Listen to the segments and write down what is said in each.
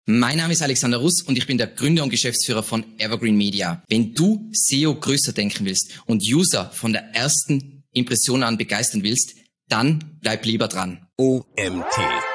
Mein Name ist Alexander Russ und ich bin der Gründer und Geschäftsführer von Evergreen Media. Wenn du SEO größer denken willst und User von der ersten Impression an begeistern willst, dann bleib lieber dran. OMT.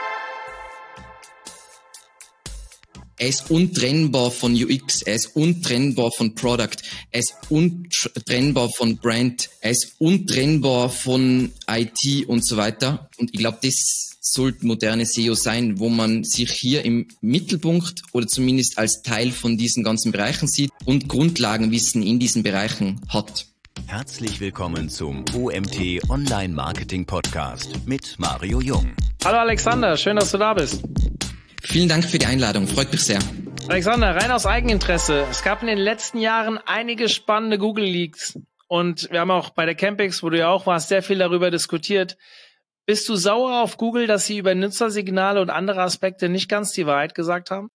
Er ist untrennbar von UX, er ist untrennbar von Product, er ist untrennbar von Brand, er ist untrennbar von IT und so weiter. Und ich glaube, das sollte moderne SEO sein, wo man sich hier im Mittelpunkt oder zumindest als Teil von diesen ganzen Bereichen sieht und Grundlagenwissen in diesen Bereichen hat. Herzlich willkommen zum OMT Online Marketing Podcast mit Mario Jung. Hallo Alexander, schön, dass du da bist. Vielen Dank für die Einladung, freut mich sehr. Alexander, rein aus Eigeninteresse. Es gab in den letzten Jahren einige spannende Google-Leaks und wir haben auch bei der Campix, wo du ja auch warst, sehr viel darüber diskutiert. Bist du sauer auf Google, dass sie über Nutzersignale und andere Aspekte nicht ganz die Wahrheit gesagt haben?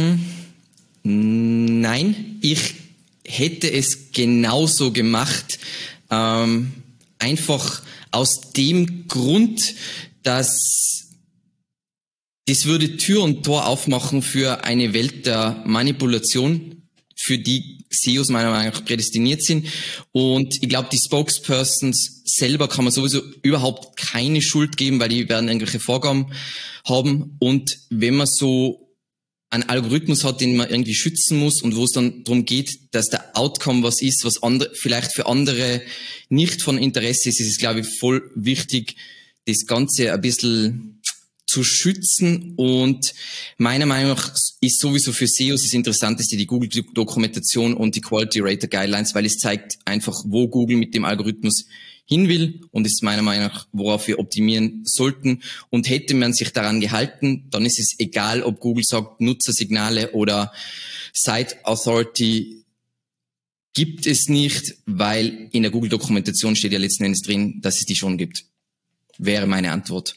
Nein, ich hätte es genauso gemacht. Einfach aus dem Grund, dass das würde Tür und Tor aufmachen für eine Welt der Manipulation, für die SEOs meiner Meinung nach prädestiniert sind. Und ich glaube, die Spokespersons selber kann man sowieso überhaupt keine Schuld geben, weil die werden irgendwelche Vorgaben haben. Und wenn man so einen Algorithmus hat, den man irgendwie schützen muss und wo es dann darum geht, dass der Outcome was ist, was andere, vielleicht für andere nicht von Interesse ist, ist es, glaube ich, voll wichtig, das Ganze ein bisschen zu schützen. Und meiner Meinung nach ist sowieso für SEOs das Interessanteste die Google-Dokumentation und die Quality Rater Guidelines, weil es zeigt einfach, wo Google mit dem Algorithmus hin will und ist meiner Meinung nach, worauf wir optimieren sollten. Und hätte man sich daran gehalten, dann ist es egal, ob Google sagt, Nutzersignale oder Site Authority gibt es nicht, weil in der Google-Dokumentation steht ja letzten Endes drin, dass es die schon gibt. Wäre meine Antwort.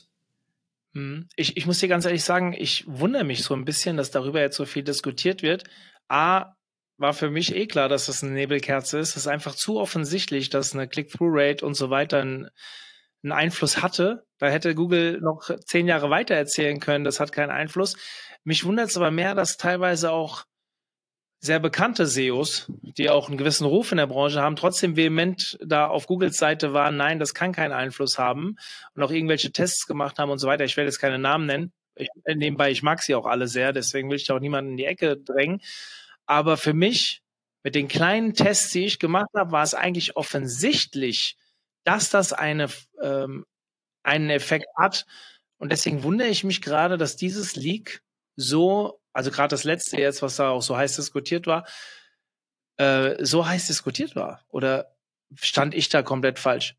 Ich muss dir ganz ehrlich sagen, ich wundere mich so ein bisschen, dass darüber jetzt so viel diskutiert wird. War für mich klar, dass das eine Nebelkerze ist. Es ist einfach zu offensichtlich, dass eine Click-Through-Rate und so weiter einen Einfluss hatte. Da hätte Google noch 10 Jahre weiter erzählen können, das hat keinen Einfluss. Mich wundert es aber mehr, dass teilweise auch sehr bekannte SEOs, die auch einen gewissen Ruf in der Branche haben, trotzdem vehement da auf Googles Seite waren, nein, das kann keinen Einfluss haben und auch irgendwelche Tests gemacht haben und so weiter. Ich werde jetzt keine Namen nennen. Nebenbei, ich mag sie auch alle sehr, deswegen will ich da auch niemanden in die Ecke drängen. Aber für mich, mit den kleinen Tests, die ich gemacht habe, war es eigentlich offensichtlich, dass das einen Effekt hat. Und deswegen wundere ich mich gerade, dass dieses Leak so, also gerade das letzte jetzt, was da auch so heiß diskutiert war, Oder stand ich da komplett falsch?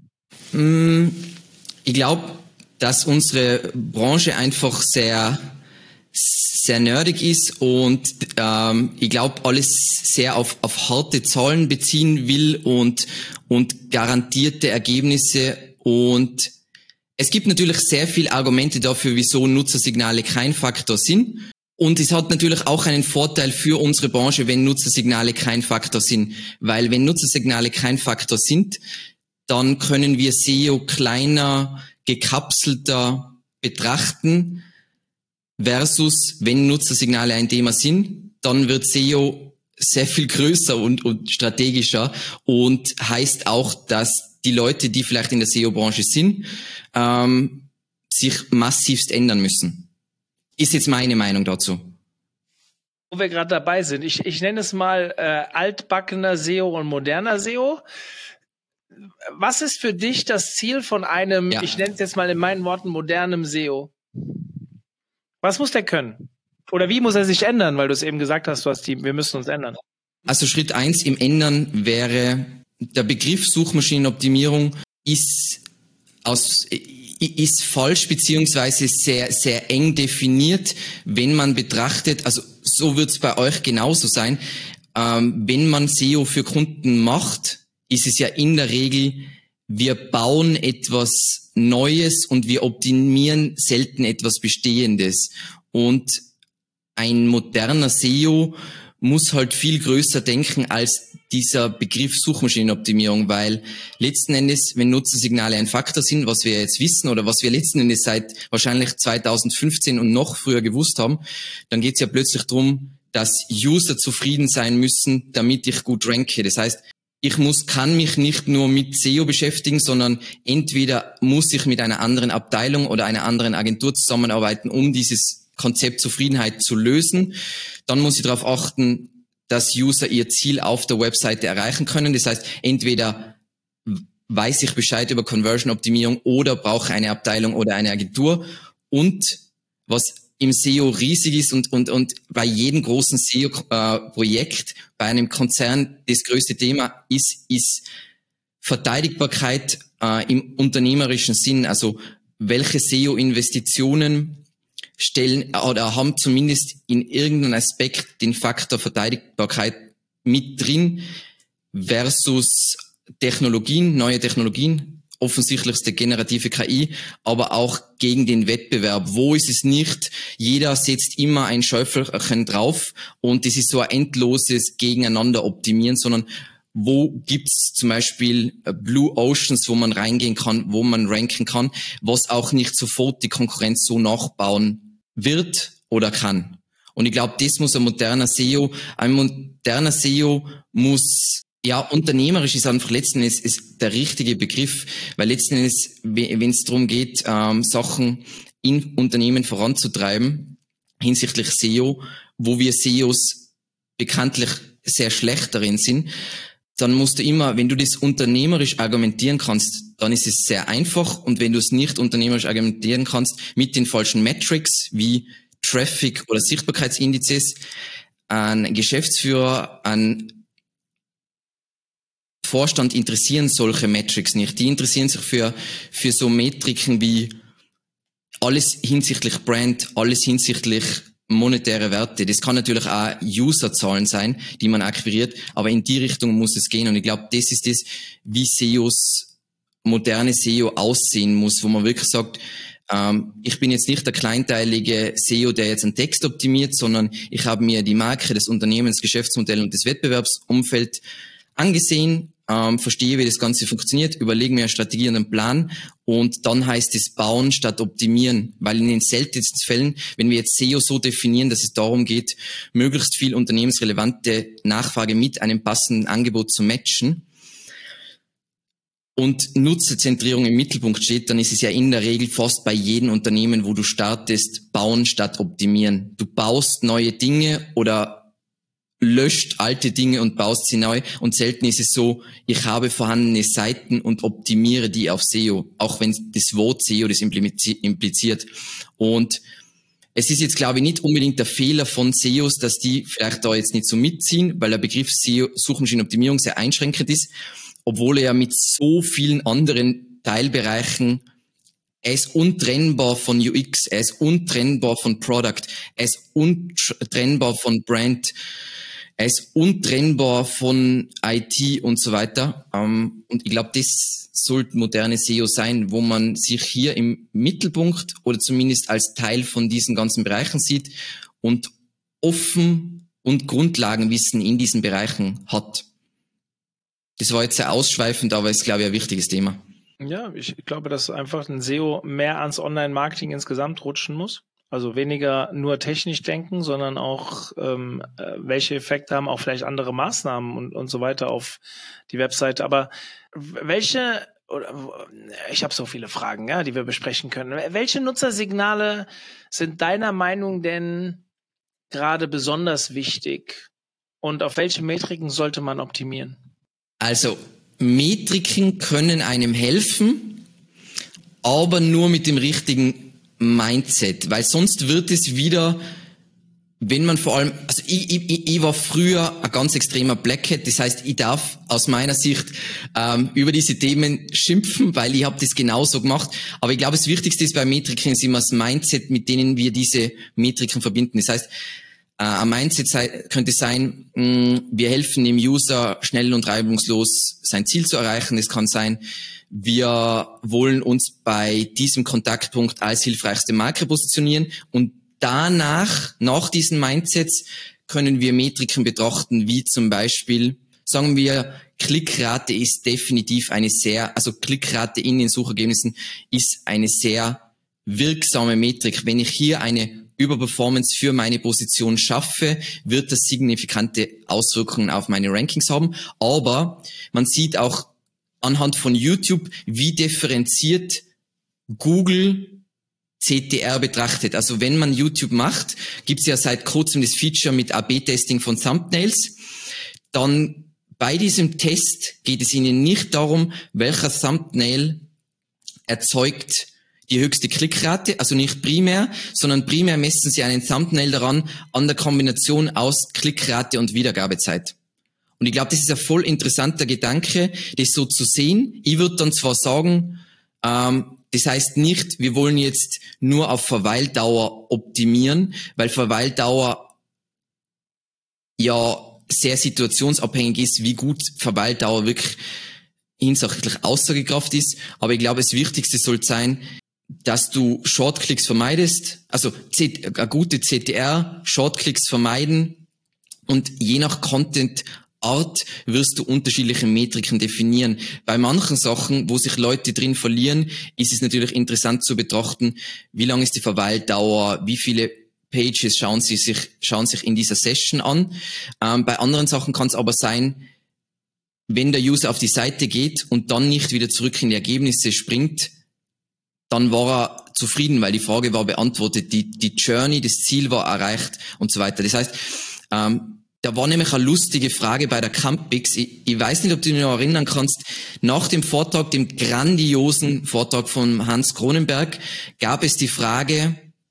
Ich glaube, dass unsere Branche einfach sehr nerdig ist und ich glaube, alles sehr auf harte Zahlen beziehen will und garantierte Ergebnisse. Und es gibt natürlich sehr viele Argumente dafür, wieso Nutzersignale kein Faktor sind. Und es hat natürlich auch einen Vorteil für unsere Branche, wenn Nutzersignale kein Faktor sind. Weil wenn Nutzersignale kein Faktor sind, dann können wir SEO kleiner, gekapselter betrachten, versus wenn Nutzersignale ein Thema sind, dann wird SEO sehr viel größer und strategischer und heißt auch, dass die Leute, die vielleicht in der SEO-Branche sind, sich massivst ändern müssen. Ist jetzt meine Meinung dazu. Wo wir gerade dabei sind, ich nenne es mal altbackener SEO und moderner SEO. Was ist für dich das Ziel von einem, ich nenne es jetzt mal in meinen Worten, modernem SEO? Was muss der können? Oder wie muss er sich ändern? Weil du es eben gesagt hast, wir müssen uns ändern. Also Schritt 1 im Ändern wäre, der Begriff Suchmaschinenoptimierung ist falsch beziehungsweise sehr, sehr eng definiert, wenn man betrachtet, also so wird es bei euch genauso sein, wenn man SEO für Kunden macht, ist es ja in der Regel, wir bauen etwas Neues und wir optimieren selten etwas Bestehendes. Und ein moderner SEO muss halt viel größer denken als dieser Begriff Suchmaschinenoptimierung, weil letzten Endes, wenn Nutzersignale ein Faktor sind, was wir jetzt wissen oder was wir letzten Endes seit wahrscheinlich 2015 und noch früher gewusst haben, dann geht es ja plötzlich darum, dass User zufrieden sein müssen, damit ich gut ranke. Das heißt, kann mich nicht nur mit SEO beschäftigen, sondern entweder muss ich mit einer anderen Abteilung oder einer anderen Agentur zusammenarbeiten, um dieses Konzept Zufriedenheit zu lösen. Dann muss ich darauf achten, dass User ihr Ziel auf der Webseite erreichen können. Das heißt, entweder weiß ich Bescheid über Conversion-Optimierung oder brauche eine Abteilung oder eine Agentur. Und was im SEO riesig ist und bei jedem großen SEO-Projekt, bei einem Konzern das größte Thema ist Verteidigbarkeit im unternehmerischen Sinn. Also welche SEO-Investitionen stellen oder haben zumindest in irgendeinem Aspekt den Faktor Verteidigbarkeit mit drin versus Technologien, neue Technologien, offensichtlichste generative KI, aber auch gegen den Wettbewerb. Wo ist es nicht? Jeder setzt immer ein Schäufelchen drauf und das ist so ein endloses Gegeneinander optimieren, sondern wo gibt's zum Beispiel Blue Oceans, wo man reingehen kann, wo man ranken kann, was auch nicht sofort die Konkurrenz so nachbauen wird oder kann. Und ich glaube, das muss ein moderner SEO muss, ja, unternehmerisch ist einfach letzten Endes ist der richtige Begriff, weil letzten Endes, wenn es darum geht, Sachen in Unternehmen voranzutreiben, hinsichtlich SEO, wo wir SEOs bekanntlich sehr schlecht darin sind, dann musst du immer, wenn du das unternehmerisch argumentieren kannst, dann ist es sehr einfach. Und wenn du es nicht unternehmerisch argumentieren kannst, mit den falschen Metrics wie Traffic oder Sichtbarkeitsindizes, ein Geschäftsführer, ein Vorstand interessieren solche Metrics nicht. Die interessieren sich für so Metriken wie alles hinsichtlich Brand, alles hinsichtlich monetäre Werte. Das kann natürlich auch Userzahlen sein, die man akquiriert, aber in die Richtung muss es gehen. Und ich glaube, das ist das, wie moderne SEO aussehen muss, wo man wirklich sagt, ich bin jetzt nicht der kleinteilige SEO, der jetzt einen Text optimiert, sondern ich habe mir die Marke, das Unternehmens, Geschäftsmodell und das Wettbewerbsumfeld angesehen, verstehe, wie das Ganze funktioniert, überlege mir eine Strategie und einen Plan und dann heißt es bauen statt optimieren, weil in den seltensten Fällen, wenn wir jetzt SEO so definieren, dass es darum geht, möglichst viel unternehmensrelevante Nachfrage mit einem passenden Angebot zu matchen und Nutzerzentrierung im Mittelpunkt steht, dann ist es ja in der Regel fast bei jedem Unternehmen, wo du startest, bauen statt optimieren. Du baust neue Dinge oder löscht alte Dinge und baust sie neu und selten ist es so, ich habe vorhandene Seiten und optimiere die auf SEO, auch wenn das Wort SEO das impliziert. Und es ist jetzt, glaube ich, nicht unbedingt der Fehler von SEOs, dass die vielleicht da jetzt nicht so mitziehen, weil der Begriff SEO, Suchmaschinenoptimierung, sehr einschränkend ist, obwohl er ja mit so vielen anderen Teilbereichen, er ist untrennbar von UX, er ist untrennbar von Product, er ist untrennbar von Brand, er ist untrennbar von IT und so weiter. Und ich glaube, das sollte moderne SEO sein, wo man sich hier im Mittelpunkt oder zumindest als Teil von diesen ganzen Bereichen sieht und offen und Grundlagenwissen in diesen Bereichen hat. Das war jetzt sehr ausschweifend, aber ist, glaube ich, ein wichtiges Thema. Ja, ich glaube, dass einfach ein SEO mehr ans Online-Marketing insgesamt rutschen muss. Also weniger nur technisch denken, sondern auch welche Effekte haben auch vielleicht andere Maßnahmen und so weiter auf die Webseite. Aber ich habe so viele Fragen, ja, die wir besprechen können. Welche Nutzersignale sind deiner Meinung denn gerade besonders wichtig und auf welche Metriken sollte man optimieren? Also Metriken können einem helfen, aber nur mit dem richtigen Mindset, weil sonst wird es wieder, wenn man vor allem, also ich war früher ein ganz extremer Blackhat, das heißt, ich darf aus meiner Sicht über diese Themen schimpfen, weil ich habe das genauso gemacht, aber ich glaube, das Wichtigste ist bei Metriken ist immer das Mindset, mit denen wir diese Metriken verbinden. Das heißt, ein Mindset könnte sein, wir helfen dem User schnell und reibungslos sein Ziel zu erreichen. Es kann sein, wir wollen uns bei diesem Kontaktpunkt als hilfreichste Marke positionieren und nach diesen Mindsets, können wir Metriken betrachten, wie zum Beispiel, sagen wir, Klickrate ist definitiv Klickrate in den Suchergebnissen ist eine sehr wirksame Metrik. Wenn ich hier eine Überperformance für meine Position schaffe, wird das signifikante Auswirkungen auf meine Rankings haben. Aber man sieht auch anhand von YouTube, wie differenziert Google CTR betrachtet. Also wenn man YouTube macht, gibt es ja seit kurzem das Feature mit AB-Testing von Thumbnails. Dann bei diesem Test geht es Ihnen nicht darum, welcher Thumbnail erzeugt die höchste Klickrate, also nicht primär, sondern primär messen Sie einen Thumbnail daran an der Kombination aus Klickrate und Wiedergabezeit. Und ich glaube, das ist ein voll interessanter Gedanke, das so zu sehen. Ich würde dann zwar sagen, das heißt nicht, wir wollen jetzt nur auf Verweildauer optimieren, weil Verweildauer ja sehr situationsabhängig ist, wie gut Verweildauer wirklich hinsichtlich Aussagekraft ist. Aber ich glaube, das Wichtigste soll sein, dass du Shortclicks vermeidest, also eine gute CTR, Shortclicks vermeiden und je nach Content-Art wirst du unterschiedliche Metriken definieren. Bei manchen Sachen, wo sich Leute drin verlieren, ist es natürlich interessant zu betrachten, wie lang ist die Verweildauer, wie viele Pages schauen sich in dieser Session an. Bei anderen Sachen kann es aber sein, wenn der User auf die Seite geht und dann nicht wieder zurück in die Ergebnisse springt, dann war er zufrieden, weil die Frage war beantwortet, die Journey, das Ziel war erreicht und so weiter. Das heißt, da war nämlich eine lustige Frage bei der Campix. Ich weiß nicht, ob du dich noch erinnern kannst. Nach dem Vortrag, dem grandiosen Vortrag von Hans Kronenberg, gab es die Frage,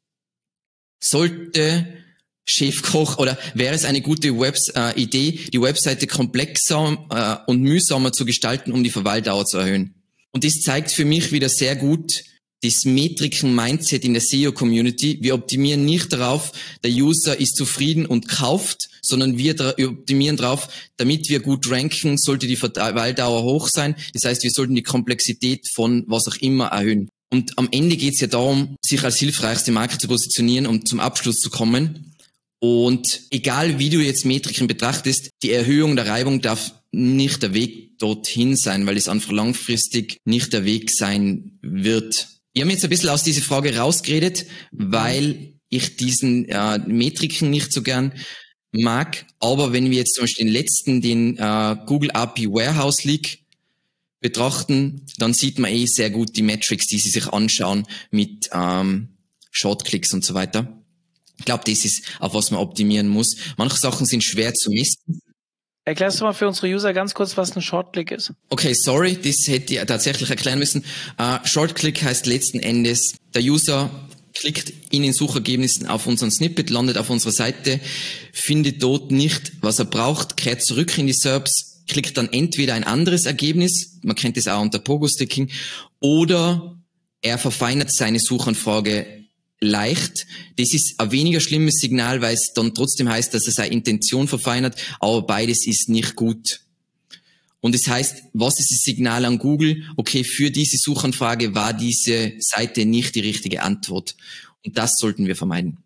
sollte Chefkoch oder wäre es eine gute Idee, die Webseite komplexer und mühsamer zu gestalten, um die Verweildauer zu erhöhen? Und das zeigt für mich wieder sehr gut das Metriken-Mindset in der SEO-Community. Wir optimieren nicht darauf, der User ist zufrieden und kauft, sondern wir optimieren darauf, damit wir gut ranken, sollte die Verweildauer hoch sein. Das heißt, wir sollten die Komplexität von was auch immer erhöhen. Und am Ende geht es ja darum, sich als hilfreichste Marke zu positionieren, um zum Abschluss zu kommen. Und egal wie du jetzt Metriken betrachtest, die Erhöhung der Reibung darf nicht der Weg dorthin sein, weil es einfach langfristig nicht der Weg sein wird. Ich habe jetzt ein bisschen aus dieser Frage rausgeredet, weil ich diesen Metriken nicht so gern mag. Aber wenn wir jetzt zum Beispiel den Google API Warehouse Leak betrachten, dann sieht man sehr gut die Metrics, die sie sich anschauen mit Shortclicks und so weiter. Ich glaube, das ist, auf was man optimieren muss. Manche Sachen sind schwer zu messen. Erklärst du mal für unsere User ganz kurz, was ein Shortclick ist? Okay, sorry, das hätte ich tatsächlich erklären müssen. Shortclick heißt letzten Endes, der User klickt in den Suchergebnissen auf unseren Snippet, landet auf unserer Seite, findet dort nicht, was er braucht, kehrt zurück in die SERPs, klickt dann entweder ein anderes Ergebnis, man kennt das auch unter Pogo-Sticking, oder er verfeinert seine Suchanfrage leicht. Das ist ein weniger schlimmes Signal, weil es dann trotzdem heißt, dass er seine Intention verfeinert, aber beides ist nicht gut. Und das heißt, was ist das Signal an Google? Okay, für diese Suchanfrage war diese Seite nicht die richtige Antwort. Und das sollten wir vermeiden.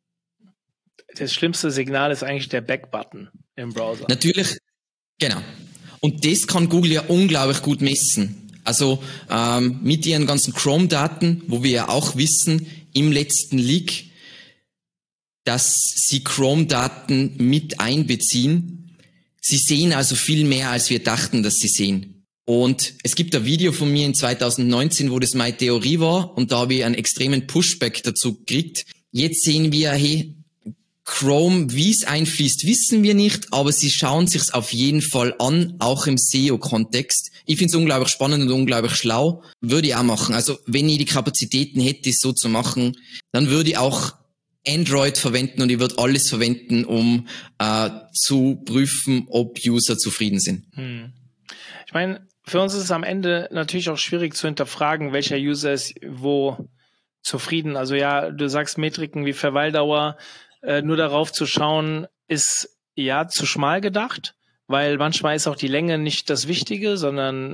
Das schlimmste Signal ist eigentlich der Back-Button im Browser. Natürlich, genau. Und das kann Google ja unglaublich gut messen. Also mit ihren ganzen Chrome-Daten, wo wir ja auch wissen, im letzten Leak, dass sie Chrome-Daten mit einbeziehen. Sie sehen also viel mehr, als wir dachten, dass sie sehen. Und es gibt ein Video von mir in 2019, wo das meine Theorie war, und da habe ich einen extremen Pushback dazu gekriegt. Jetzt sehen wir, hey, Chrome, wie es einfließt, wissen wir nicht, aber sie schauen sich's auf jeden Fall an, auch im SEO-Kontext. Ich finde es unglaublich spannend und unglaublich schlau. Würde ich auch machen. Also wenn ich die Kapazitäten hätte, es so zu machen, dann würde ich auch Android verwenden und ich würde alles verwenden, um zu prüfen, ob User zufrieden sind. Ich meine, für uns ist es am Ende natürlich auch schwierig zu hinterfragen, welcher User ist wo zufrieden. Also ja, du sagst Metriken wie Verweildauer, nur darauf zu schauen, ist ja zu schmal gedacht, weil manchmal ist auch die Länge nicht das Wichtige, sondern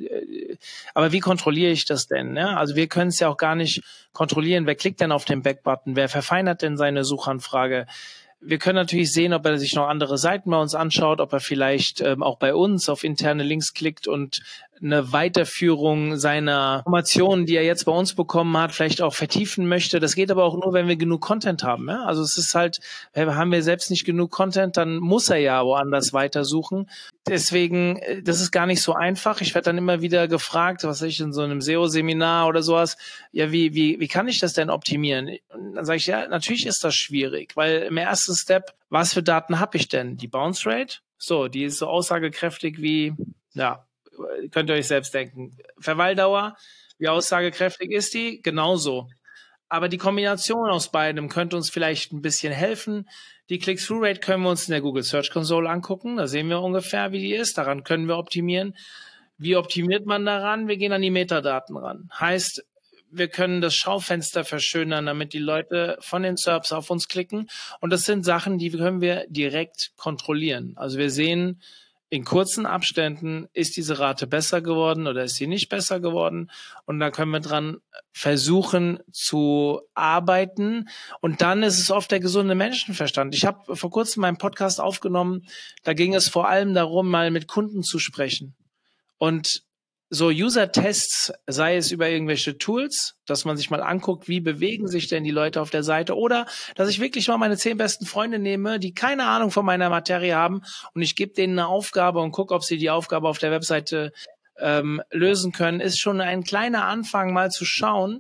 aber wie kontrolliere ich das denn? Ne? Also wir können es ja auch gar nicht kontrollieren. Wer klickt denn auf den Back-Button? Wer verfeinert denn seine Suchanfrage? Wir können natürlich sehen, ob er sich noch andere Seiten bei uns anschaut, ob er vielleicht auch bei uns auf interne Links klickt und eine Weiterführung seiner Informationen, die er jetzt bei uns bekommen hat, vielleicht auch vertiefen möchte. Das geht aber auch nur, wenn wir genug Content haben. Ja? Also es ist halt, haben wir selbst nicht genug Content, dann muss er ja woanders weitersuchen. Deswegen, das ist gar nicht so einfach. Ich werde dann immer wieder gefragt, was weiß ich, in so einem SEO-Seminar oder sowas, ja, wie kann ich das denn optimieren? Und dann sage ich, ja, natürlich ist das schwierig, weil im ersten Step, was für Daten habe ich denn? Die Bounce Rate? So, die ist so aussagekräftig wie, ja, könnt ihr euch selbst denken. Verweildauer, wie aussagekräftig ist die? Genauso. Aber die Kombination aus beidem könnte uns vielleicht ein bisschen helfen. Die Click-Through-Rate können wir uns in der Google Search Console angucken. Da sehen wir ungefähr, wie die ist. Daran können wir optimieren. Wie optimiert man daran? Wir gehen an die Metadaten ran. Heißt, wir können das Schaufenster verschönern, damit die Leute von den SERPs auf uns klicken. Und das sind Sachen, die können wir direkt kontrollieren. Also wir sehen, in kurzen Abständen ist diese Rate besser geworden oder ist sie nicht besser geworden. Und da können wir dran versuchen zu arbeiten. Und dann ist es oft der gesunde Menschenverstand. Ich habe vor kurzem meinen Podcast aufgenommen. Da ging es vor allem darum, mal mit Kunden zu sprechen. Und so User-Tests, sei es über irgendwelche Tools, dass man sich mal anguckt, wie bewegen sich denn die Leute auf der Seite, oder dass ich wirklich mal meine 10 besten Freunde nehme, die keine Ahnung von meiner Materie haben, und ich gebe denen eine Aufgabe und gucke, ob sie die Aufgabe auf der Webseite lösen können, ist schon ein kleiner Anfang, mal zu schauen,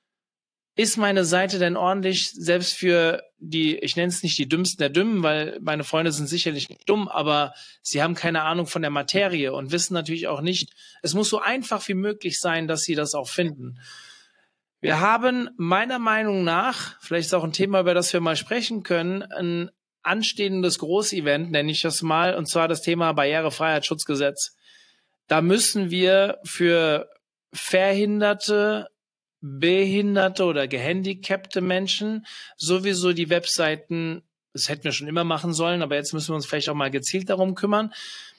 ist meine Seite denn ordentlich, selbst für die, ich nenne es nicht die Dümmsten der Dümmen, weil meine Freunde sind sicherlich nicht dumm, aber sie haben keine Ahnung von der Materie und wissen natürlich auch nicht, es muss so einfach wie möglich sein, dass sie das auch finden. Wir haben meiner Meinung nach, vielleicht ist auch ein Thema, über das wir mal sprechen können, ein anstehendes Großevent, nenne ich das mal, und zwar das Thema Barrierefreiheitsschutzgesetz. Da müssen wir für Verhinderte, behinderte oder gehandicapte Menschen sowieso die Webseiten, das hätten wir schon immer machen sollen, aber jetzt müssen wir uns vielleicht auch mal gezielt darum kümmern,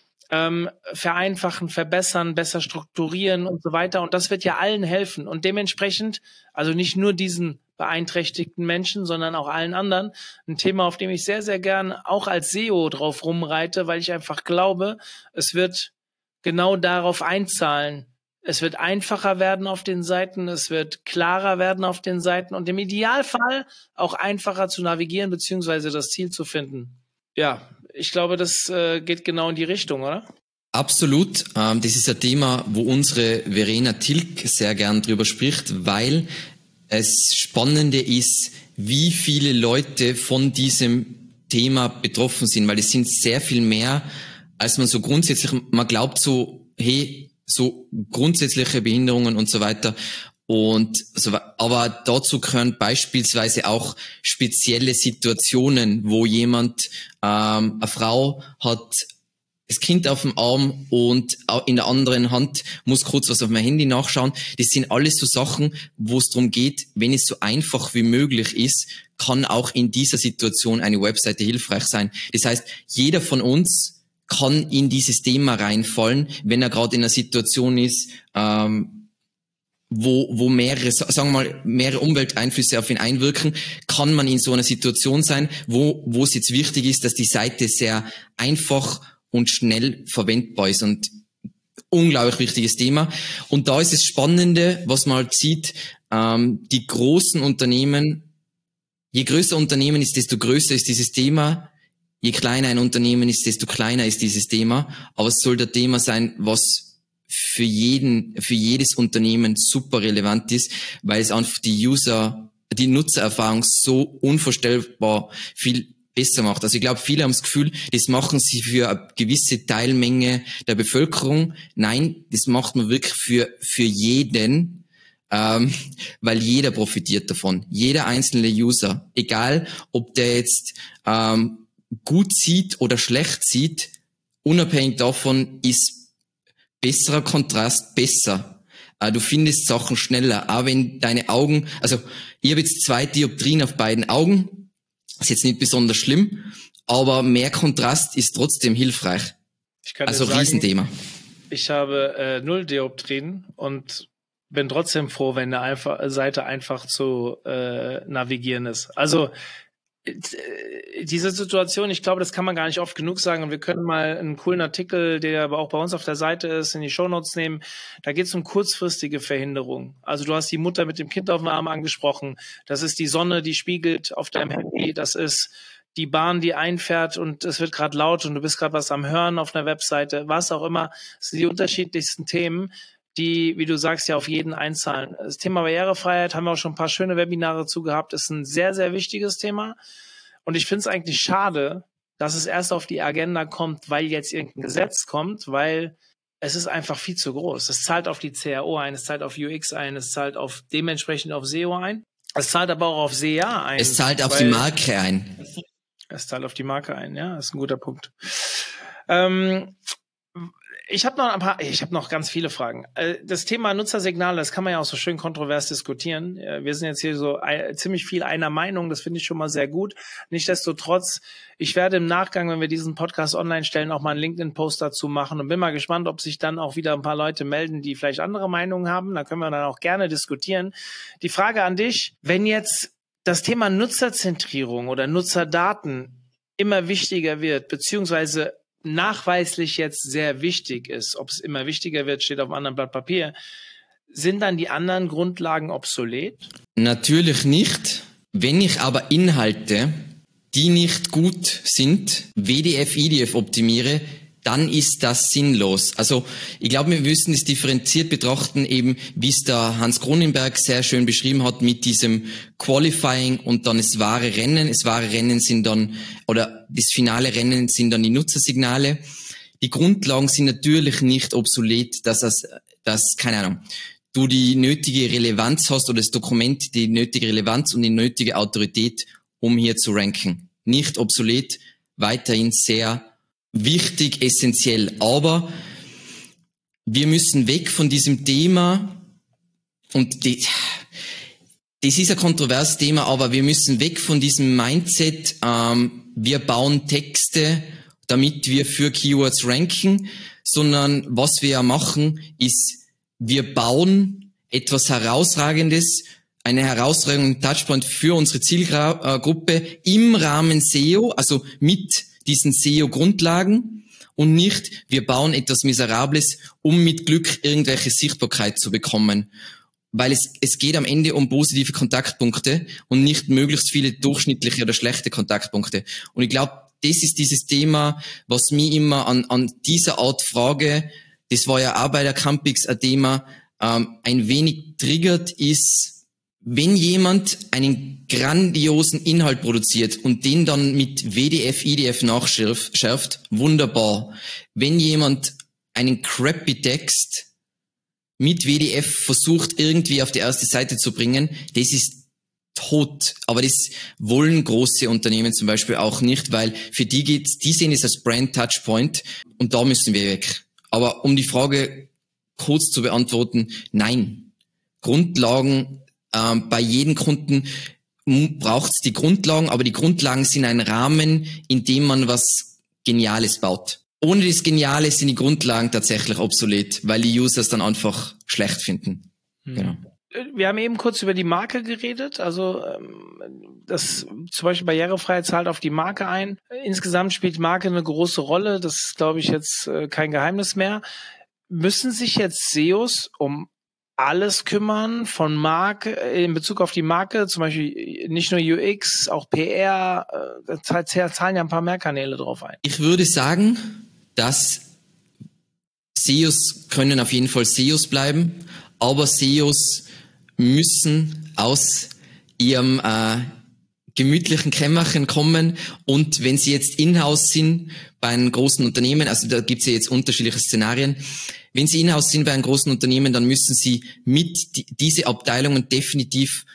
vereinfachen, verbessern, besser strukturieren und so weiter. Und das wird ja allen helfen. Und dementsprechend, also nicht nur diesen beeinträchtigten Menschen, sondern auch allen anderen, ein Thema, auf dem ich sehr, sehr gern auch als SEO drauf rumreite, weil ich einfach glaube, es wird genau darauf einzahlen. Es wird einfacher werden auf den Seiten, es wird klarer werden auf den Seiten und im Idealfall auch einfacher zu navigieren beziehungsweise das Ziel zu finden. Ja, ich glaube, das geht genau in die Richtung, oder? Absolut. Das ist ein Thema, wo unsere Verena Tilk sehr gern drüber spricht, weil es Spannende ist, wie viele Leute von diesem Thema betroffen sind, weil es sind sehr viel mehr, als man so grundsätzlich, man glaubt so, hey, so grundsätzliche Behinderungen und so weiter. Und so, aber dazu gehören beispielsweise auch spezielle Situationen, wo jemand, eine Frau hat das Kind auf dem Arm und in der anderen Hand muss kurz was auf mein Handy nachschauen. Das sind alles so Sachen, wo es darum geht, wenn es so einfach wie möglich ist, kann auch in dieser Situation eine Webseite hilfreich sein. Das heißt, jeder von uns kann in dieses Thema reinfallen, wenn er gerade in einer Situation ist, wo mehrere, sagen wir mal, mehrere Umwelteinflüsse auf ihn einwirken, kann man in so einer Situation sein, wo es jetzt wichtig ist, dass die Seite sehr einfach und schnell verwendbar ist, und unglaublich wichtiges Thema. Und da ist es Spannende, was man halt sieht, die großen Unternehmen, je größer Unternehmen ist, desto größer ist dieses Thema. Je kleiner ein Unternehmen ist, desto kleiner ist dieses Thema. Aber es soll das Thema sein, was für jedes Unternehmen super relevant ist, weil es einfach die Nutzererfahrung so unvorstellbar viel besser macht. Also ich glaube, viele haben das Gefühl, das machen sie für eine gewisse Teilmenge der Bevölkerung. Nein, das macht man wirklich für jeden, weil jeder profitiert davon. Jeder einzelne User, egal ob der jetzt gut sieht oder schlecht sieht, unabhängig davon ist besserer Kontrast besser. Du findest Sachen schneller, auch wenn deine Augen, also ich habe jetzt 2 Dioptrien auf beiden Augen, ist jetzt nicht besonders schlimm, aber mehr Kontrast ist trotzdem hilfreich. Ich kann Also dir sagen, Riesenthema. ich habe 0 Dioptrien und bin trotzdem froh, wenn eine Seite einfach zu navigieren ist. Also diese Situation, ich glaube, das kann man gar nicht oft genug sagen. Und wir können mal einen coolen Artikel, der aber auch bei uns auf der Seite ist, in die Shownotes nehmen. Da geht es um kurzfristige Verhinderung. Also du hast die Mutter mit dem Kind auf dem Arm angesprochen. Das ist die Sonne, die spiegelt auf deinem Handy. Das ist die Bahn, die einfährt und es wird gerade laut und du bist gerade was am Hören auf einer Webseite. Was auch immer. Das sind die unterschiedlichsten Themen, die, wie du sagst, ja auf jeden einzahlen. Das Thema Barrierefreiheit haben wir auch schon ein paar schöne Webinare zu gehabt, ist ein sehr, sehr wichtiges Thema. Und ich finde es eigentlich schade, dass es erst auf die Agenda kommt, weil jetzt irgendein Gesetz kommt, weil es ist einfach viel zu groß. Es zahlt auf die CRO ein, es zahlt auf UX ein, es zahlt auf dementsprechend auf SEO ein. Es zahlt aber auch auf SEA ein. Es zahlt auf die Marke ein. Es zahlt auf die Marke ein, ja, das ist ein guter Punkt. Ich habe noch ganz viele Fragen. Das Thema Nutzersignale, das kann man ja auch so schön kontrovers diskutieren. Wir sind jetzt hier so ziemlich viel einer Meinung, das finde ich schon mal sehr gut. Nichtsdestotrotz, ich werde im Nachgang, wenn wir diesen Podcast online stellen, auch mal einen LinkedIn-Post dazu machen und bin mal gespannt, ob sich dann auch wieder ein paar Leute melden, die vielleicht andere Meinungen haben. Da können wir dann auch gerne diskutieren. Die Frage an dich, wenn jetzt das Thema Nutzerzentrierung oder Nutzerdaten immer wichtiger wird, beziehungsweise nachweislich jetzt sehr wichtig ist, ob es immer wichtiger wird, steht auf einem anderen Blatt Papier, sind dann die anderen Grundlagen obsolet? Natürlich nicht. Wenn ich aber Inhalte, die nicht gut sind, WDF, IDF optimiere, dann ist das sinnlos. Also ich glaube, wir müssen es differenziert betrachten, eben wie es der Hans Kronenberg sehr schön beschrieben hat mit diesem Qualifying und dann das wahre Rennen. Das wahre Rennen sind dann, oder das finale Rennen sind dann die Nutzersignale. Die Grundlagen sind natürlich nicht obsolet, dass keine Ahnung, du die nötige Relevanz hast oder das Dokument die nötige Relevanz und die nötige Autorität, um hier zu ranken. Nicht obsolet, weiterhin sehr wichtig, essentiell. Aber wir müssen weg von diesem Thema, und das ist ein kontroverses Thema, aber wir müssen weg von diesem Mindset, wir bauen Texte, damit wir für Keywords ranken, sondern was wir ja machen, ist, wir bauen etwas Herausragendes, eine herausragende Touchpoint für unsere Zielgruppe im Rahmen SEO, also mit diesen SEO-Grundlagen und nicht, wir bauen etwas Miserables, um mit Glück irgendwelche Sichtbarkeit zu bekommen. Weil es geht am Ende um positive Kontaktpunkte und nicht möglichst viele durchschnittliche oder schlechte Kontaktpunkte. Und ich glaube, das ist dieses Thema, was mich immer an dieser Art Frage, das war ja auch bei der Campix ein Thema, ein wenig triggert, ist, wenn jemand einen grandiosen Inhalt produziert und den dann mit WDF, IDF nachschärft, wunderbar. Wenn jemand einen crappy Text mit WDF versucht, irgendwie auf die erste Seite zu bringen, das ist tot. Aber das wollen große Unternehmen zum Beispiel auch nicht, weil für die sehen es als Brand Touchpoint und da müssen wir weg. Aber um die Frage kurz zu beantworten, nein. Grundlagen, bei jedem Kunden braucht es die Grundlagen, aber die Grundlagen sind ein Rahmen, in dem man was Geniales baut. Ohne das Geniale sind die Grundlagen tatsächlich obsolet, weil die User es dann einfach schlecht finden. Genau. Wir haben eben kurz über die Marke geredet, also das zum Beispiel Barrierefreiheit zahlt auf die Marke ein. Insgesamt spielt Marke eine große Rolle, das ist, glaube ich, jetzt kein Geheimnis mehr. Müssen sich jetzt SEOs um alles kümmern von Marke, in Bezug auf die Marke, zum Beispiel nicht nur UX, auch PR, da zahlen ja ein paar mehr Kanäle drauf ein. Ich würde sagen, dass SEOs können auf jeden Fall SEOs bleiben, aber SEOs müssen aus ihrem gemütlichen Kämmerchen kommen und wenn sie jetzt in-house sind bei einem großen Unternehmen, also da gibt es ja jetzt unterschiedliche Szenarien, wenn sie in-house sind bei einem großen Unternehmen, dann müssen sie mit diese Abteilungen definitiv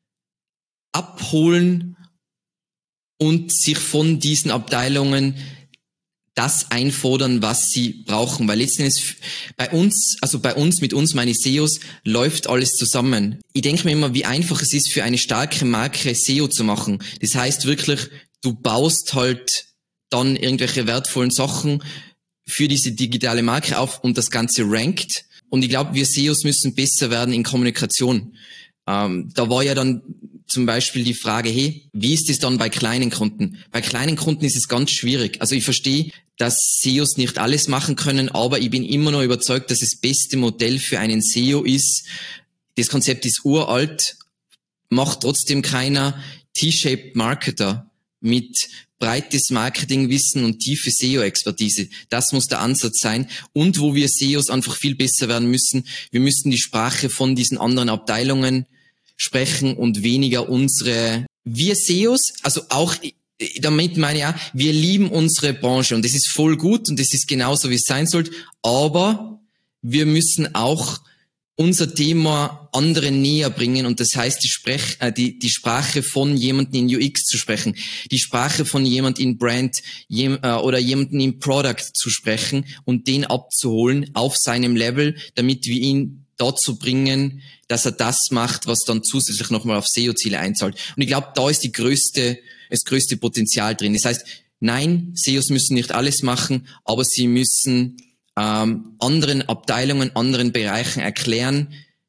abholen und sich von diesen Abteilungen das einfordern, was sie brauchen. Weil letztendlich bei uns mit uns, meine SEOs, läuft alles zusammen. Ich denke mir immer, wie einfach es ist, für eine starke Marke SEO zu machen. Das heißt wirklich, du baust halt dann irgendwelche wertvollen Sachen für diese digitale Marke auf und das Ganze rankt. Und ich glaube, wir SEOs müssen besser werden in Kommunikation. Da war ja dann zum Beispiel die Frage, hey, wie ist es dann bei kleinen Kunden? Bei kleinen Kunden ist es ganz schwierig. Also ich verstehe, dass SEOs nicht alles machen können, aber ich bin immer noch überzeugt, dass das beste Modell für einen SEO ist. Das Konzept ist uralt, macht trotzdem keiner T-shaped Marketer mit breites Marketingwissen und tiefe SEO-Expertise. Das muss der Ansatz sein. Und wo wir SEOs einfach viel besser werden müssen, wir müssen die Sprache von diesen anderen Abteilungen sprechen und weniger wir SEOs, also auch, damit meine ich auch, wir lieben unsere Branche und das ist voll gut und das ist genauso, wie es sein sollte, aber wir müssen auch unser Thema anderen näher bringen und das heißt, die Sprache von jemandem in UX zu sprechen, die Sprache von jemandem in Brand oder jemandem in Product zu sprechen und den abzuholen auf seinem Level, damit wir ihn dazu bringen, dass er das macht, was dann zusätzlich nochmal auf SEO-Ziele einzahlt. Und ich glaube, da ist das größte Potenzial drin. Das heißt, nein, SEOs müssen nicht alles machen, aber sie müssen anderen Abteilungen, anderen Bereichen erklären,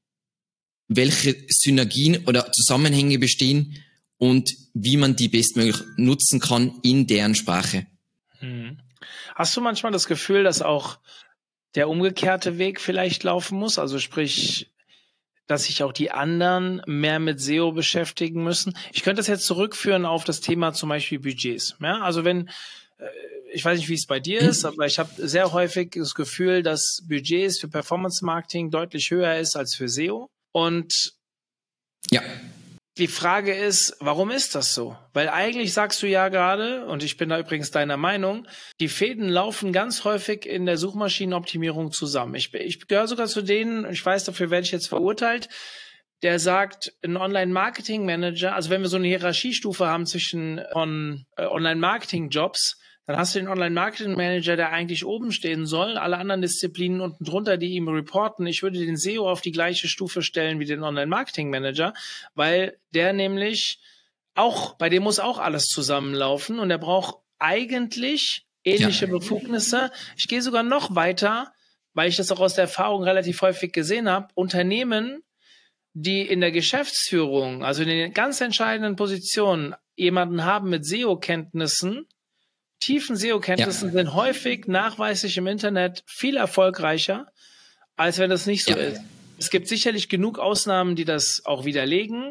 welche Synergien oder Zusammenhänge bestehen und wie man die bestmöglich nutzen kann in deren Sprache. Hast du manchmal das Gefühl, dass auch der umgekehrte Weg vielleicht laufen muss? Also sprich, dass sich auch die anderen mehr mit SEO beschäftigen müssen. Ich könnte das jetzt zurückführen auf das Thema zum Beispiel Budgets. Ja, also wenn, ich weiß nicht, wie es bei dir ist, aber ich habe sehr häufig das Gefühl, dass Budgets für Performance Marketing deutlich höher ist als für SEO. Und ja. Die Frage ist, warum ist das so? Weil eigentlich sagst du ja gerade, und ich bin da übrigens deiner Meinung, die Fäden laufen ganz häufig in der Suchmaschinenoptimierung zusammen. Ich gehöre sogar zu denen, ich weiß, dafür werde ich jetzt verurteilt, der sagt, ein Online-Marketing-Manager, also wenn wir so eine Hierarchiestufe haben zwischen Online-Marketing-Jobs, dann hast du den Online-Marketing-Manager, der eigentlich oben stehen soll, alle anderen Disziplinen unten drunter, die ihm reporten. Ich würde den SEO auf die gleiche Stufe stellen wie den Online-Marketing-Manager, weil der nämlich auch, bei dem muss auch alles zusammenlaufen und er braucht eigentlich ähnliche Befugnisse. Ich gehe sogar noch weiter, weil ich das auch aus der Erfahrung relativ häufig gesehen habe. Unternehmen, die in der Geschäftsführung, also in den ganz entscheidenden Positionen, jemanden haben mit SEO-Kenntnissen, tiefen SEO-Kenntnissen sind häufig nachweislich im Internet viel erfolgreicher, als wenn das nicht so ist. Es gibt sicherlich genug Ausnahmen, die das auch widerlegen,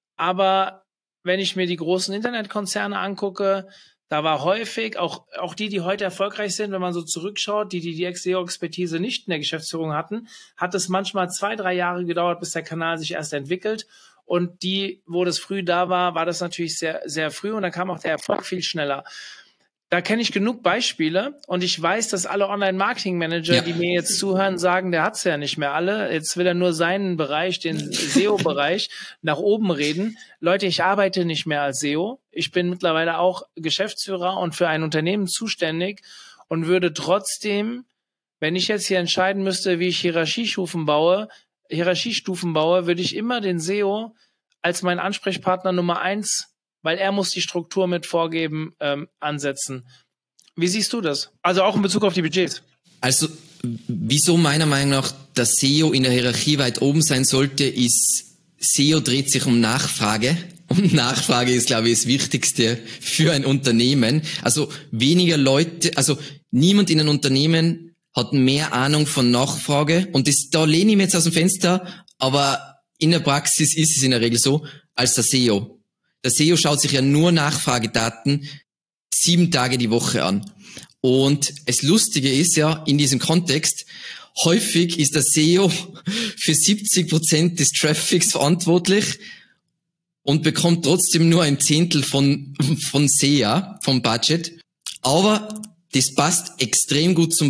aber wenn ich mir die großen Internetkonzerne angucke, da war häufig, auch die heute erfolgreich sind, wenn man so zurückschaut, die SEO-Expertise nicht in der Geschäftsführung hatten, hat es manchmal 2-3 Jahre gedauert, bis der Kanal sich erst entwickelt. Und die, wo das früh da war, war das natürlich sehr, sehr früh und dann kam auch der Erfolg viel schneller. Da kenne ich genug Beispiele und ich weiß, dass alle Online-Marketing-Manager, die mir jetzt zuhören, sagen, der hat's ja nicht mehr alle. Jetzt will er nur seinen Bereich, den SEO-Bereich, nach oben reden. Leute, ich arbeite nicht mehr als SEO. Ich bin mittlerweile auch Geschäftsführer und für ein Unternehmen zuständig und würde trotzdem, wenn ich jetzt hier entscheiden müsste, wie ich Hierarchiestufen baue, würde ich immer den SEO als meinen Ansprechpartner Nummer 1, weil er muss die Struktur mit vorgeben, ansetzen. Wie siehst du das? Also auch in Bezug auf die Budgets. Also, wieso meiner Meinung nach das SEO in der Hierarchie weit oben sein sollte, ist, SEO dreht sich um Nachfrage. Und Nachfrage ist, glaube ich, das Wichtigste für ein Unternehmen. Also weniger Leute, also niemand in einem Unternehmen hat mehr Ahnung von Nachfrage. Und da lehne ich mir jetzt aus dem Fenster, aber in der Praxis ist es in der Regel so, als der SEO. Der SEO schaut sich ja nur Nachfragedaten 7 Tage die Woche an. Und das Lustige ist ja, in diesem Kontext, häufig ist der SEO für 70% des Traffics verantwortlich und bekommt trotzdem nur ein Zehntel von SEA, vom Budget. Aber das passt extrem gut zum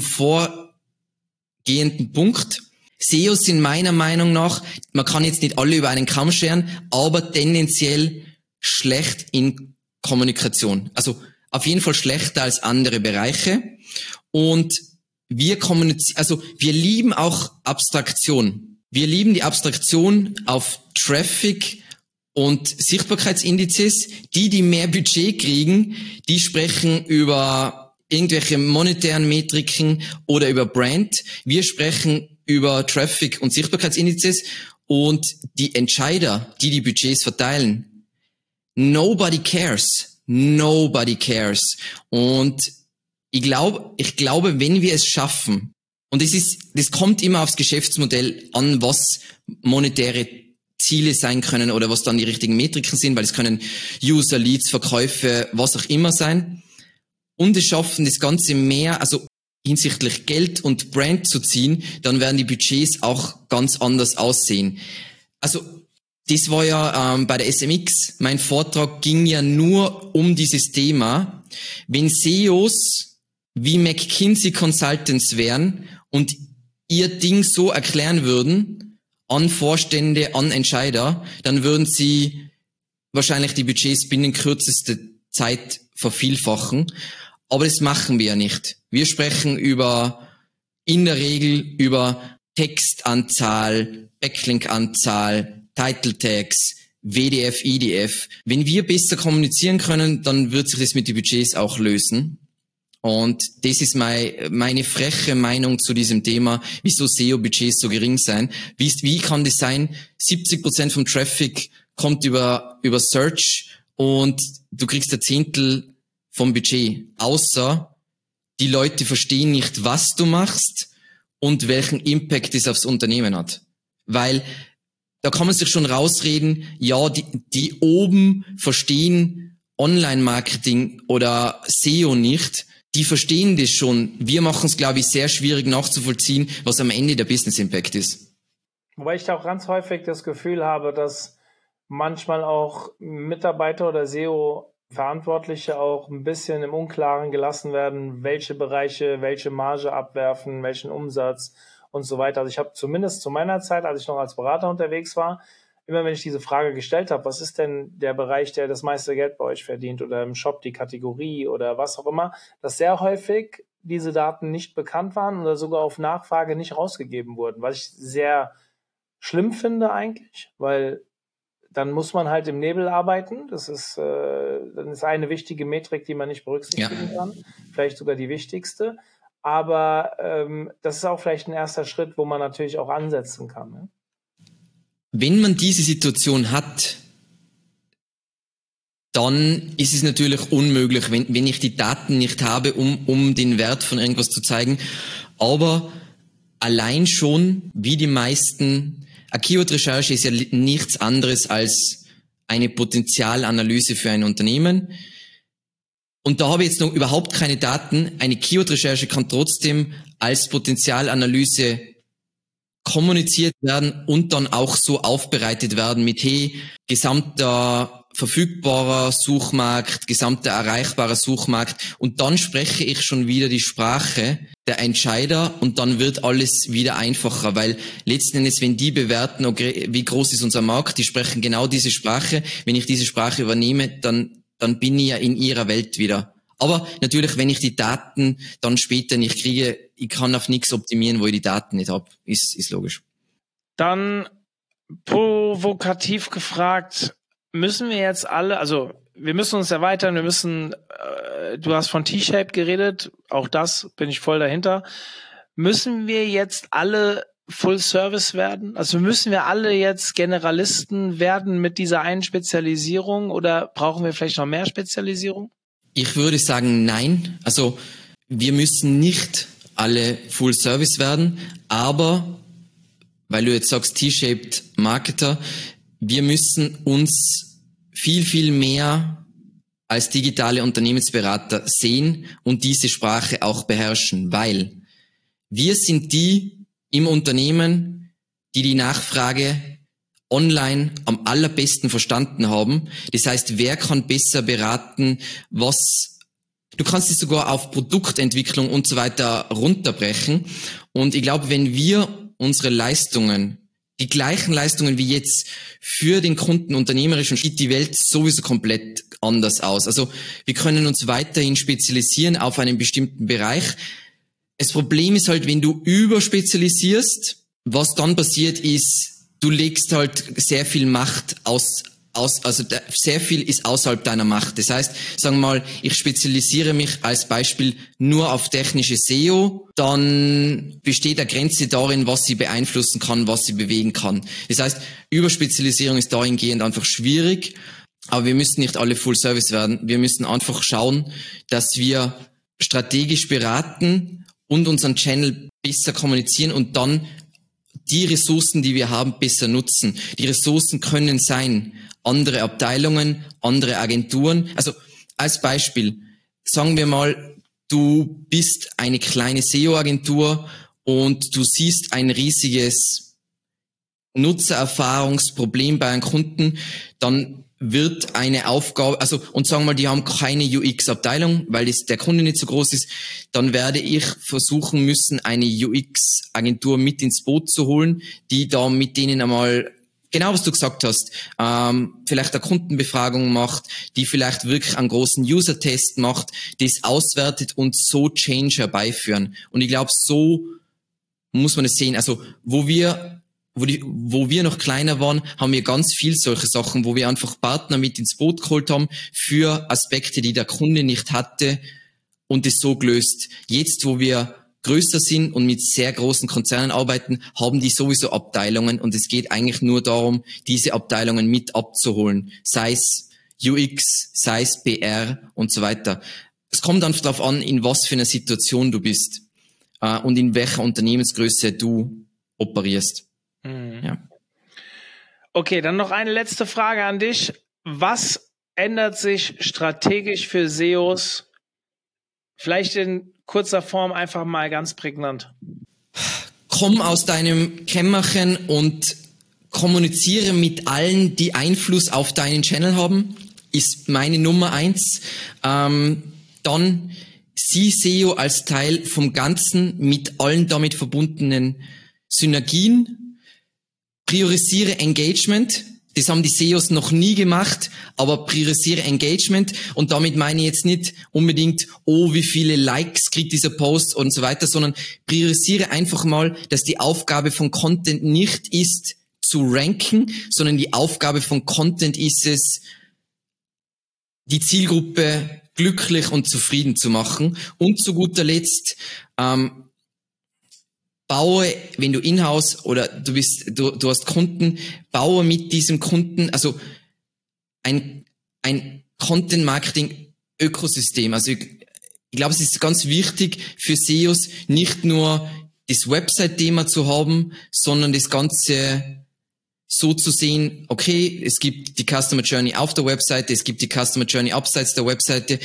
vorgehenden Punkt. SEOs sind meiner Meinung nach, man kann jetzt nicht alle über einen Kamm scheren, aber tendenziell schlecht in Kommunikation. Also auf jeden Fall schlechter als andere Bereiche. Und wir lieben auch Abstraktion. Wir lieben die Abstraktion auf Traffic und Sichtbarkeitsindizes. Die mehr Budget kriegen, die sprechen über irgendwelche monetären Metriken oder über Brand. Wir sprechen über Traffic- und Sichtbarkeitsindizes und die Entscheider, die die Budgets verteilen. Nobody cares. Nobody cares. Und ich glaube, wenn wir es schaffen, und das kommt immer aufs Geschäftsmodell an, was monetäre Ziele sein können oder was dann die richtigen Metriken sind, weil es können User, Leads, Verkäufe, was auch immer sein. Und es schaffen, das Ganze mehr, also hinsichtlich Geld und Brand zu ziehen, dann werden die Budgets auch ganz anders aussehen. Also das war ja bei der SMX, mein Vortrag ging ja nur um dieses Thema. Wenn SEOs wie McKinsey Consultants wären und ihr Ding so erklären würden an Vorstände, an Entscheider, dann würden sie wahrscheinlich die Budgets binnen kürzester Zeit vervielfachen. Aber das machen wir ja nicht. Wir sprechen in der Regel über Textanzahl, Backlink-Anzahl, Title Tags, WDF, IDF. Wenn wir besser kommunizieren können, dann wird sich das mit den Budgets auch lösen. Und das ist meine freche Meinung zu diesem Thema, wieso SEO-Budgets so gering sein. Wie kann das sein? 70% vom Traffic kommt über Search und du kriegst ein Zehntel vom Budget. Außer die Leute verstehen nicht, was du machst und welchen Impact es aufs Unternehmen hat. Weil da kann man sich schon rausreden, ja, die oben verstehen Online-Marketing oder SEO nicht. Die verstehen das schon. Wir machen es, glaube ich, sehr schwierig nachzuvollziehen, was am Ende der Business Impact ist. Wobei ich da auch ganz häufig das Gefühl habe, dass manchmal auch Mitarbeiter oder SEO-Verantwortliche auch ein bisschen im Unklaren gelassen werden, welche Bereiche, welche Marge abwerfen, welchen Umsatz und so weiter. Also ich habe zumindest zu meiner Zeit, als ich noch als Berater unterwegs war, immer wenn ich diese Frage gestellt habe, was ist denn der Bereich, der das meiste Geld bei euch verdient oder im Shop die Kategorie oder was auch immer, dass sehr häufig diese Daten nicht bekannt waren oder sogar auf Nachfrage nicht rausgegeben wurden, was ich sehr schlimm finde eigentlich, weil dann muss man halt im Nebel arbeiten. Das ist dann ist eine wichtige Metrik, die man nicht berücksichtigen kann, vielleicht sogar die wichtigste. Aber das ist auch vielleicht ein erster Schritt, wo man natürlich auch ansetzen kann. Ne? Wenn man diese Situation hat, dann ist es natürlich unmöglich, wenn ich die Daten nicht habe, um den Wert von irgendwas zu zeigen. Aber allein schon, wie die meisten, eine Keyword-Recherche ist ja nichts anderes als eine Potenzialanalyse für ein Unternehmen. Und da habe ich jetzt noch überhaupt keine Daten. Eine Keyword-Recherche kann trotzdem als Potenzialanalyse kommuniziert werden und dann auch so aufbereitet werden mit, hey, gesamter verfügbarer Suchmarkt, gesamter erreichbarer Suchmarkt. Und dann spreche ich schon wieder die Sprache der Entscheider und dann wird alles wieder einfacher, weil letzten Endes, wenn die bewerten, okay, wie groß ist unser Markt, die sprechen genau diese Sprache. Wenn ich diese Sprache übernehme, dann bin ich ja in ihrer Welt wieder. Aber natürlich, wenn ich die Daten dann später nicht kriege, ich kann auf nichts optimieren, wo ich die Daten nicht habe. Ist logisch. Dann provokativ gefragt, müssen wir jetzt alle, also wir müssen uns erweitern, wir müssen, du hast von T-Shape geredet, auch das bin ich voll dahinter. Müssen wir jetzt alle Full Service werden? Also müssen wir alle jetzt Generalisten werden mit dieser einen Spezialisierung oder brauchen wir vielleicht noch mehr Spezialisierung? Ich würde sagen, nein. Also wir müssen nicht alle Full Service werden, aber, weil du jetzt sagst T-Shaped Marketer, wir müssen uns viel, viel mehr als digitale Unternehmensberater sehen und diese Sprache auch beherrschen, weil wir sind die im Unternehmen, die Nachfrage online am allerbesten verstanden haben. Das heißt, wer kann besser beraten, du kannst es sogar auf Produktentwicklung und so weiter runterbrechen. Und ich glaube, wenn wir unsere Leistungen, die gleichen Leistungen wie jetzt für den Kunden unternehmerisch, und sieht die Welt sowieso komplett anders aus. Also wir können uns weiterhin spezialisieren auf einen bestimmten Bereich. Das Problem ist halt, wenn du überspezialisierst, was dann passiert ist, du legst halt sehr viel Macht aus sehr viel ist außerhalb deiner Macht. Das heißt, sagen wir mal, ich spezialisiere mich als Beispiel nur auf technische SEO, dann besteht eine Grenze darin, was sie beeinflussen kann, was sie bewegen kann. Das heißt, Überspezialisierung ist dahingehend einfach schwierig, aber wir müssen nicht alle Full Service werden. Wir müssen einfach schauen, dass wir strategisch beraten und unseren Channel besser kommunizieren und dann die Ressourcen, die wir haben, besser nutzen. Die Ressourcen können sein andere Abteilungen, andere Agenturen. Also als Beispiel, sagen wir mal, du bist eine kleine SEO-Agentur und du siehst ein riesiges Nutzererfahrungsproblem bei einem Kunden, dann wird eine Aufgabe, also und sagen wir mal, die haben keine UX-Abteilung, weil der Kunde nicht so groß ist, dann werde ich versuchen müssen, eine UX-Agentur mit ins Boot zu holen, die da mit denen einmal, genau was du gesagt hast, vielleicht eine Kundenbefragung macht, die vielleicht wirklich einen großen User-Test macht, das auswertet und so Change herbeiführen. Und ich glaube, so muss man es sehen. Also wo wir noch kleiner waren, haben wir ganz viel solche Sachen, wo wir einfach Partner mit ins Boot geholt haben für Aspekte, die der Kunde nicht hatte und es so gelöst. Jetzt, wo wir größer sind und mit sehr großen Konzernen arbeiten, haben die sowieso Abteilungen und es geht eigentlich nur darum, diese Abteilungen mit abzuholen. Sei es UX, sei es PR und so weiter. Es kommt einfach darauf an, in was für einer Situation du bist und in welcher Unternehmensgröße du operierst. Ja. Okay, dann noch eine letzte Frage an dich. Was ändert sich strategisch für SEOs? Vielleicht in kurzer Form einfach mal ganz prägnant. Komm aus deinem Kämmerchen und kommuniziere mit allen, die Einfluss auf deinen Channel haben, ist meine Nummer 1. Dann sieh SEO als Teil vom Ganzen mit allen damit verbundenen Synergien. Priorisiere Engagement. Das haben die SEOs noch nie gemacht, aber priorisiere Engagement. Und damit meine ich jetzt nicht unbedingt, wie viele Likes kriegt dieser Post und so weiter, sondern priorisiere einfach mal, dass die Aufgabe von Content nicht ist, zu ranken, sondern die Aufgabe von Content ist es, die Zielgruppe glücklich und zufrieden zu machen. Und zu guter Letzt, baue, wenn du in-house oder du hast Kunden, baue mit diesem Kunden, also ein Content-Marketing-Ökosystem. Also ich glaube, es ist ganz wichtig für SEOs, nicht nur das Website-Thema zu haben, sondern das Ganze so zu sehen, okay, es gibt die Customer Journey auf der Webseite, es gibt die Customer Journey abseits der Webseite,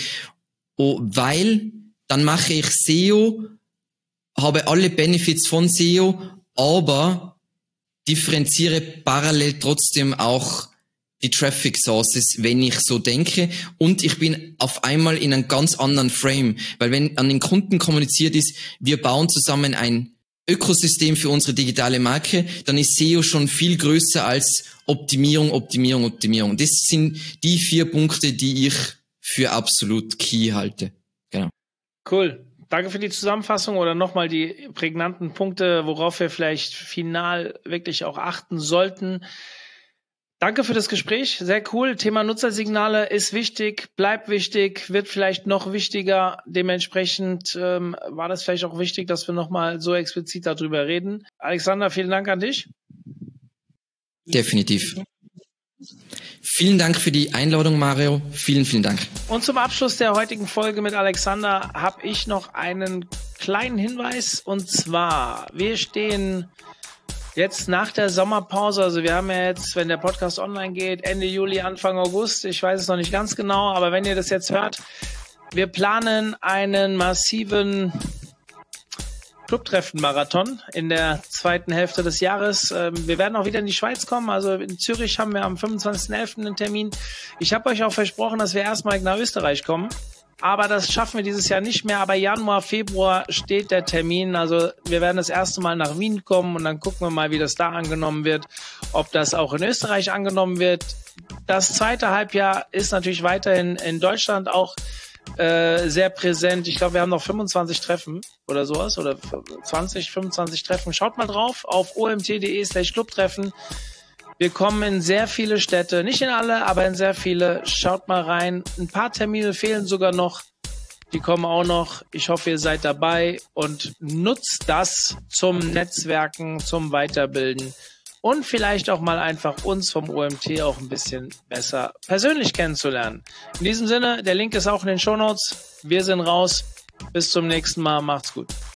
weil dann mache ich SEO, habe alle Benefits von SEO, aber differenziere parallel trotzdem auch die Traffic Sources, wenn ich so denke. Und ich bin auf einmal in einem ganz anderen Frame. Weil wenn an den Kunden kommuniziert ist, wir bauen zusammen ein Ökosystem für unsere digitale Marke, dann ist SEO schon viel größer als Optimierung. Das sind die 4 Punkte, die ich für absolut key halte. Genau. Cool. Danke für die Zusammenfassung oder nochmal die prägnanten Punkte, worauf wir vielleicht final wirklich auch achten sollten. Danke für das Gespräch, sehr cool. Thema Nutzersignale ist wichtig, bleibt wichtig, wird vielleicht noch wichtiger. Dementsprechend war das vielleicht auch wichtig, dass wir nochmal so explizit darüber reden. Alexander, vielen Dank an dich. Definitiv. Vielen Dank für die Einladung, Mario. Vielen, vielen Dank. Und zum Abschluss der heutigen Folge mit Alexander habe ich noch einen kleinen Hinweis. Und zwar, wir stehen jetzt nach der Sommerpause, also wir haben ja jetzt, wenn der Podcast online geht, Ende Juli, Anfang August, ich weiß es noch nicht ganz genau, aber wenn ihr das jetzt hört, wir planen einen massiven Clubtreffen-Marathon in der zweiten Hälfte des Jahres. Wir werden auch wieder in die Schweiz kommen, also in Zürich haben wir am 25.11. einen Termin. Ich habe euch auch versprochen, dass wir erstmal nach Österreich kommen. Aber das schaffen wir dieses Jahr nicht mehr. Aber Januar, Februar steht der Termin. Also wir werden das erste Mal nach Wien kommen und dann gucken wir mal, wie das da angenommen wird. Ob das auch in Österreich angenommen wird. Das zweite Halbjahr ist natürlich weiterhin in Deutschland auch sehr präsent. Ich glaube, wir haben noch 25 Treffen oder sowas oder 20, 25 Treffen. Schaut mal drauf auf omt.de/Clubtreffen. Wir kommen in sehr viele Städte, nicht in alle, aber in sehr viele. Schaut mal rein. Ein paar Termine fehlen sogar noch. Die kommen auch noch. Ich hoffe, ihr seid dabei und nutzt das zum Netzwerken, zum Weiterbilden und vielleicht auch mal einfach uns vom OMT auch ein bisschen besser persönlich kennenzulernen. In diesem Sinne, der Link ist auch in den Shownotes. Wir sind raus. Bis zum nächsten Mal. Macht's gut.